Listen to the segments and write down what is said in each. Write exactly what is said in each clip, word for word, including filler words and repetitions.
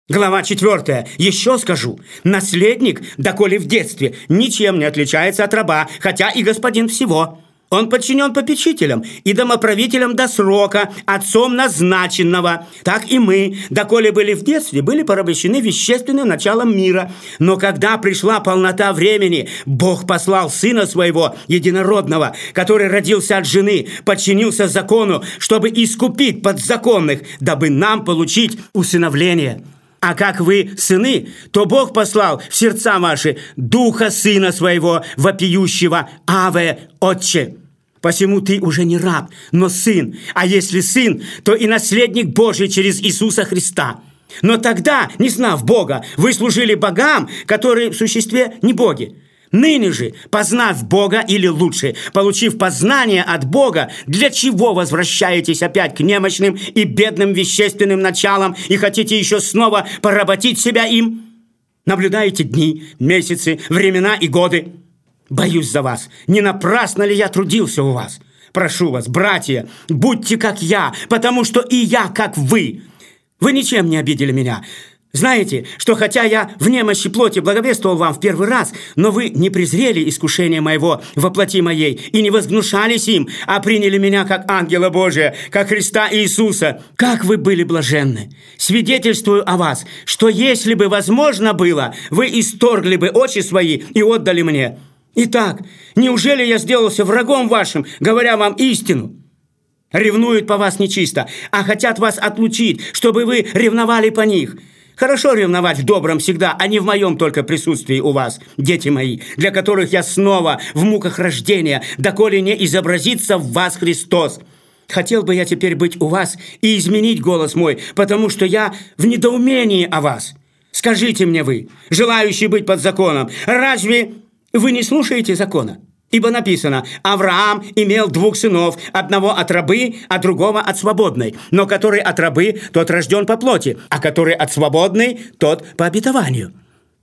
Глава четвертая. Еще скажу. Наследник, доколе в детстве, ничем не отличается от раба, хотя и господин всего. Он подчинен попечителям и домоправителям до срока, отцом назначенного. Так и мы, доколе были в детстве, были порабощены вещественным началом мира. Но когда пришла полнота времени, Бог послал Сына Своего, Единородного, который родился от жены, подчинился закону, чтобы искупить подзаконных, дабы нам получить усыновление. А как вы сыны, то Бог послал в сердца ваши Духа Сына Своего, вопиющего: «Аве, Отче». Посему ты уже не раб, но сын, а если сын, то и наследник Божий через Иисуса Христа. Но тогда, не знав Бога, вы служили богам, которые в существе не боги. Ныне же, познав Бога, или лучше, получив познание от Бога, для чего возвращаетесь опять к немощным и бедным вещественным началам и хотите еще снова поработить себя им? Наблюдаете дни, месяцы, времена и годы. Боюсь за вас, не напрасно ли я трудился у вас? Прошу вас, братья, будьте как я, потому что и я как вы. Вы ничем не обидели меня. Знаете, что хотя я в немощи плоти благовествовал вам в первый раз, но вы не презрели искушение моего во плоти моей и не возгнушались им, а приняли меня как ангела Божия, как Христа Иисуса. Как вы были блаженны! Свидетельствую о вас, что если бы возможно было, вы исторгли бы очи свои и отдали мне. Итак, неужели я сделался врагом вашим, говоря вам истину? Ревнуют по вас нечисто, а хотят вас отлучить, чтобы вы ревновали по них. Хорошо ревновать в добром всегда, а не в моем только присутствии у вас, дети мои, для которых я снова в муках рождения, доколе не изобразится в вас Христос. Хотел бы я теперь быть у вас и изменить голос мой, потому что я в недоумении о вас. Скажите мне вы, желающий быть под законом, разве вы не слушаете закона? Ибо написано: Авраам имел двух сынов, одного от рабы, а другого от свободной. Но который от рабы, тот рожден по плоти, а который от свободной, тот по обетованию.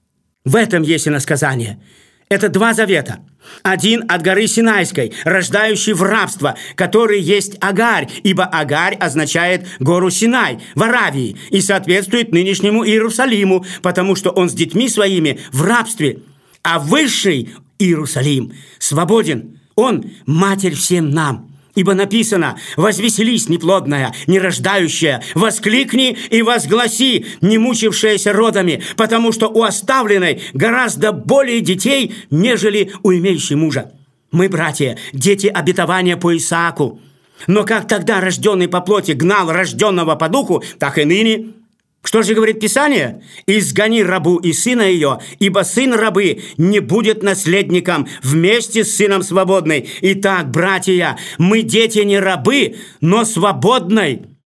В этом есть иносказание. Это два завета. Один от горы Синайской, рождающий в рабство, который есть Агарь, ибо Агарь означает гору Синай в Аравии и соответствует нынешнему Иерусалиму, потому что он с детьми своими в рабстве. А высший Иерусалим свободен. Он – матерь всем нам. Ибо написано: «Возвеселись, неплодная, нерождающая, воскликни и возгласи, не мучившаяся родами, потому что у оставленной гораздо более детей, нежели у имеющей мужа». Мы, братья, дети обетования по Исааку. Но как тогда рожденный по плоти гнал рожденного по духу, так и ныне. Что же говорит Писание? «Изгони рабу и сына ее, ибо сын рабы не будет наследником вместе с сыном свободной. Итак, братья, мы дети не рабы, но свободной».